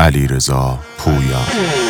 علیرضا پویا.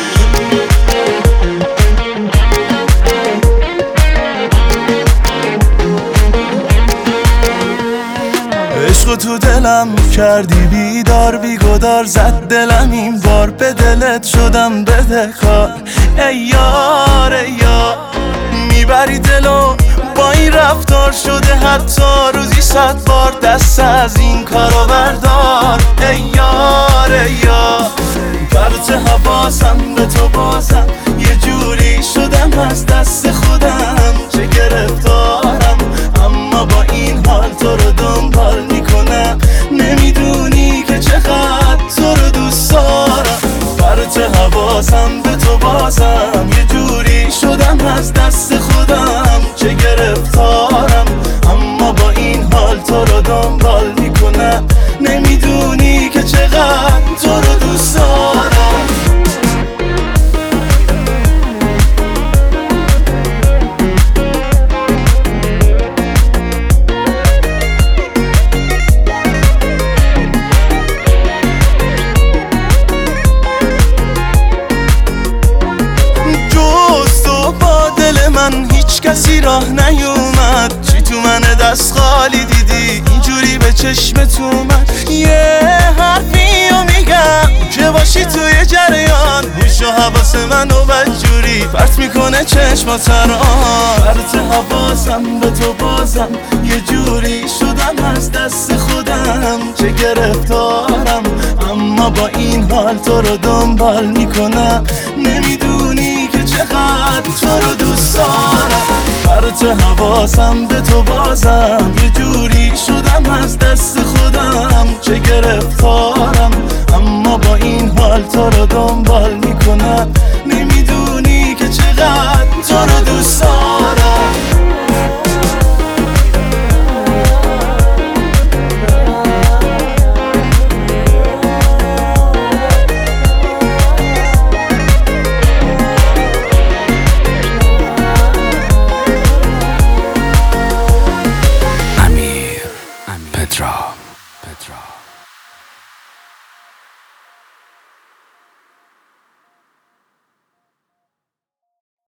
عشق تو دلم کردی بیدار، بیگدار زد دلم این بار، به دلت شدم بدهکار. ای یار ای یار، میبری دلو با این رفتار، شده حتی روزی 100 بار دست از این کارو بردار. ای یار ای یار، پرت حواسم به تو بازم، یه جوری شدم از دست خودم، چه گرفتارم اما با این حال تو رو دنبال میکنم. نمیدونی که چقدر تو رو دوست دارم، پرت حواسم به تو بازم، یه جوری شدم از دست خودم، چه گرفتارم اما با این حال تو رو دنبال میکنم. نمیدونی که چقدر تو رو دوست دارم. من هیچ کسی راه نیومد، چی تو من دست خالی دیدی اینجوری به چشمت اومد. یه حرفیو میگم که باشی توی جریان، هوش و حواس منو بدجوری پرت میکنه چشمات ران. پرت حواسم به تو بازم، یه جوری شدم از دست خودم، چه گرفتارم اما با این حال تو رو دنبال میکنم. نمیدونی که چقدر تو رو دوست دارم، پرت حواسم به تو بازم، یه جوری شدم از دست خودم، چه گرفتارم اما با این حال تو رو دنبال میکنم. نمیدونی که چقدر تو رو دوست دارم. Petra.